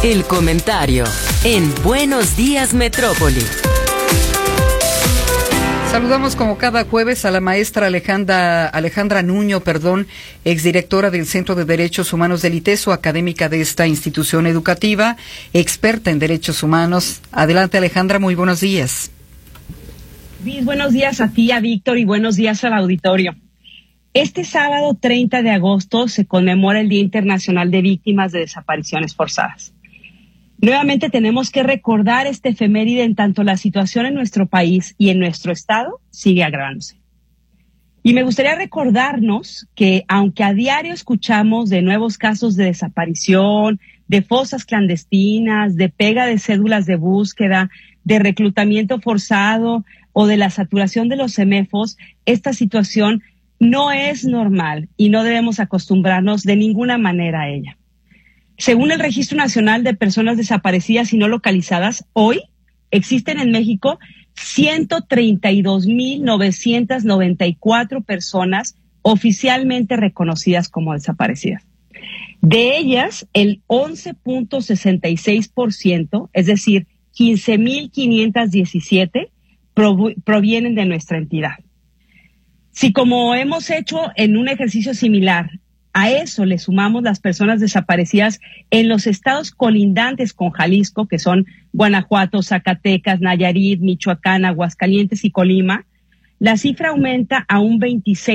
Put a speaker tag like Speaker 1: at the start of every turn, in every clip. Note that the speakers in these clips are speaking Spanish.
Speaker 1: El comentario en Buenos Días Metrópoli.
Speaker 2: Saludamos como cada jueves a la maestra Alejandra Nuño, exdirectora del Centro de Derechos Humanos del ITESO, académica de esta institución educativa, experta en derechos humanos. Adelante, Alejandra, muy buenos días.
Speaker 3: Buenos días a ti, a Víctor, y buenos días al auditorio. Este sábado 30 de agosto se conmemora el Día Internacional de Víctimas de Desapariciones Forzadas. Nuevamente tenemos que recordar este efeméride en tanto la situación en nuestro país y en nuestro estado sigue agravándose. Y me gustaría recordarnos que aunque a diario escuchamos de nuevos casos de desaparición, de fosas clandestinas, de pega de cédulas de búsqueda, de reclutamiento forzado o de la saturación de los CEMEFOS, esta situación no es normal y no debemos acostumbrarnos de ninguna manera a ella. Según el Registro Nacional de Personas Desaparecidas y No Localizadas, hoy existen en México 132,994 personas oficialmente reconocidas como desaparecidas. De ellas, el 11.66%, es decir, 15,517, provienen de nuestra entidad. Si, como hemos hecho en un ejercicio similar, a eso le sumamos las personas desaparecidas en los estados colindantes con Jalisco, que son Guanajuato, Zacatecas, Nayarit, Michoacán, Aguascalientes y Colima, la cifra aumenta a un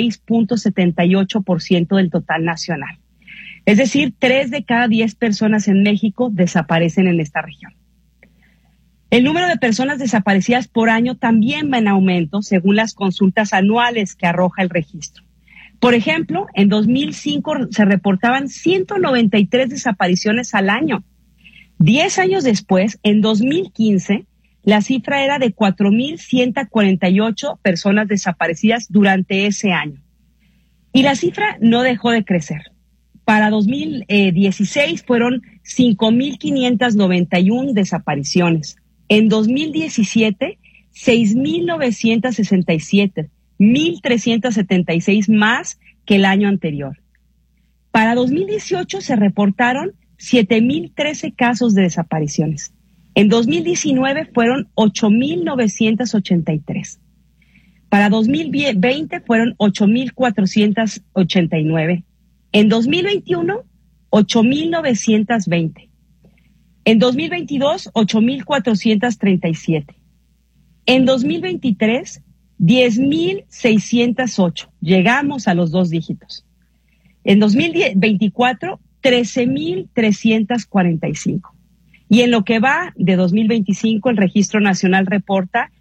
Speaker 3: 26.78% del total nacional. Es decir, 3 de cada 10 personas en México desaparecen en esta región. El número de personas desaparecidas por año también va en aumento según las consultas anuales que arroja el registro. Por ejemplo, en 2005 se reportaban 193 desapariciones al año. 10 años después, en 2015, la cifra era de 4,148 personas desaparecidas durante ese año. Y la cifra no dejó de crecer. Para 2016 fueron 5,591 desapariciones. En 2017, 6,967. 1,376 más que el año anterior. Para 2018 se reportaron 7,013 casos de desapariciones. En 2019 fueron 8,983. Para 2020 fueron 8,489. En 2021, 8,920. En 2022, 8,437. En 2023, 10,608. Llegamos a los 2 dígitos. En 2024, 13,345. Y en lo que va de 2025, el Registro Nacional reporta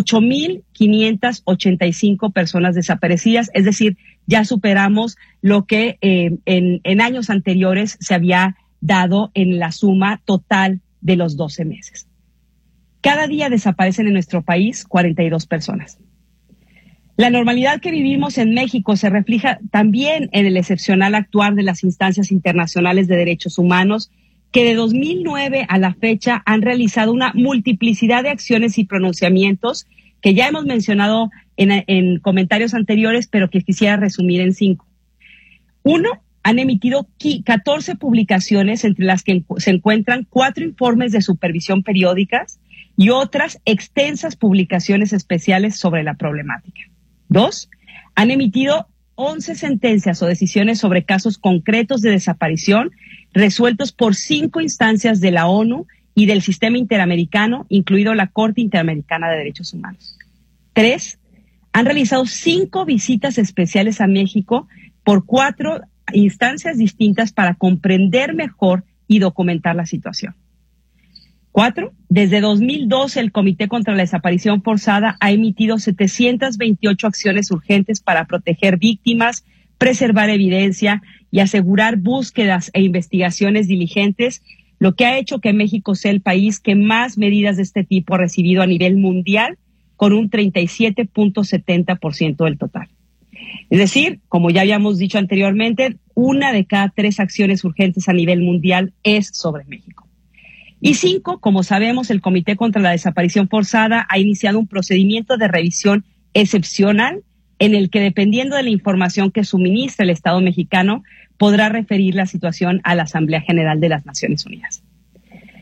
Speaker 3: 8,585 personas desaparecidas. Es decir, ya superamos lo que en años anteriores se había dado en la suma total de los 12 meses. Cada día desaparecen en nuestro país 42 personas. La normalidad que vivimos en México se refleja también en el excepcional actuar de las instancias internacionales de derechos humanos, que de 2009 a la fecha han realizado una multiplicidad de acciones y pronunciamientos que ya hemos mencionado en comentarios anteriores, pero que quisiera resumir en 5. 1, han emitido 14 publicaciones, entre las que se encuentran 4 informes de supervisión periódicas y otras extensas publicaciones especiales sobre la problemática. 2, han emitido 11 sentencias o decisiones sobre casos concretos de desaparición resueltos por 5 instancias de la ONU y del sistema interamericano, incluido la Corte Interamericana de Derechos Humanos. 3, han realizado 5 visitas especiales a México por 4 instancias distintas para comprender mejor y documentar la situación. 4, desde 2012 el Comité contra la Desaparición Forzada ha emitido 728 acciones urgentes para proteger víctimas, preservar evidencia y asegurar búsquedas e investigaciones diligentes, lo que ha hecho que México sea el país que más medidas de este tipo ha recibido a nivel mundial, con un 37.70% del total. Es decir, como ya habíamos dicho anteriormente, 1 de cada 3 acciones urgentes a nivel mundial es sobre México. Y 5, como sabemos, el Comité contra la Desaparición Forzada ha iniciado un procedimiento de revisión excepcional en el que, dependiendo de la información que suministre el Estado mexicano, podrá referir la situación a la Asamblea General de las Naciones Unidas.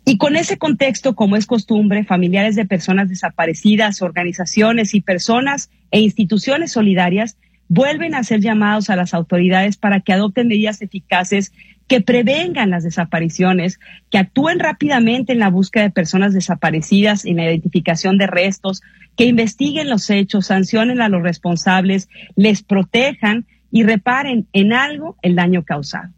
Speaker 3: Y con ese contexto, como es costumbre, familiares de personas desaparecidas, organizaciones y personas e instituciones solidarias vuelven a ser llamados a las autoridades para que adopten medidas eficaces que prevengan las desapariciones, que actúen rápidamente en la búsqueda de personas desaparecidas, en la identificación de restos, que investiguen los hechos, sancionen a los responsables, les protejan y reparen en algo el daño causado.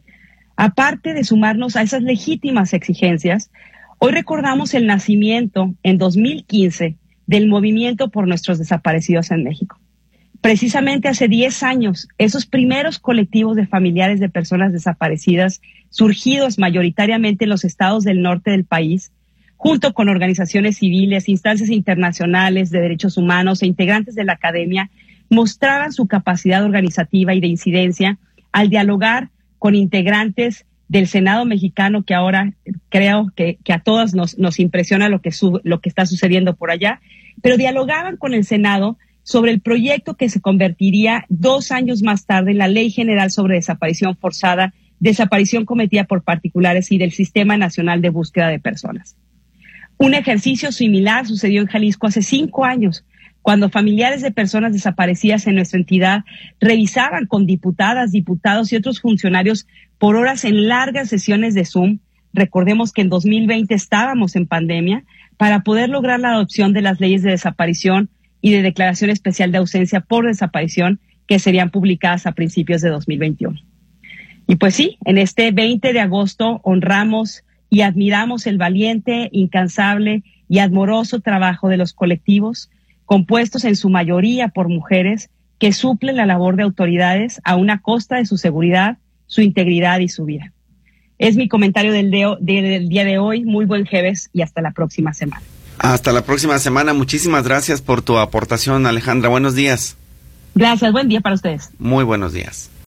Speaker 3: Aparte de sumarnos a esas legítimas exigencias, hoy recordamos el nacimiento en 2015 del Movimiento por Nuestros Desaparecidos en México. Precisamente hace 10 años, esos primeros colectivos de familiares de personas desaparecidas, surgidos mayoritariamente en los estados del norte del país, junto con organizaciones civiles, instancias internacionales de derechos humanos e integrantes de la academia, mostraban su capacidad organizativa y de incidencia al dialogar con integrantes del Senado mexicano, que ahora creo que a todos nos impresiona lo que está sucediendo por allá, pero dialogaban con el Senado sobre el proyecto que se convertiría 2 años más tarde en la Ley General sobre Desaparición Forzada, desaparición cometida por particulares y del Sistema Nacional de Búsqueda de Personas. Un ejercicio similar sucedió en Jalisco hace 5 años, cuando familiares de personas desaparecidas en nuestra entidad revisaban con diputadas, diputados y otros funcionarios por horas en largas sesiones de Zoom. Recordemos que en 2020 estábamos en pandemia, para poder lograr la adopción de las leyes de desaparición y de declaración especial de ausencia por desaparición, que serían publicadas a principios de 2021. Y pues sí, en este 20 de agosto honramos y admiramos el valiente, incansable y admoroso trabajo de los colectivos, compuestos en su mayoría por mujeres, que suplen la labor de autoridades a una costa de su seguridad, su integridad y su vida. Es mi comentario del día de hoy. Muy buen jueves y hasta la próxima semana.
Speaker 4: Hasta la próxima semana. Muchísimas gracias por tu aportación, Alejandra. Buenos días.
Speaker 3: Gracias. Buen día para ustedes.
Speaker 4: Muy buenos días.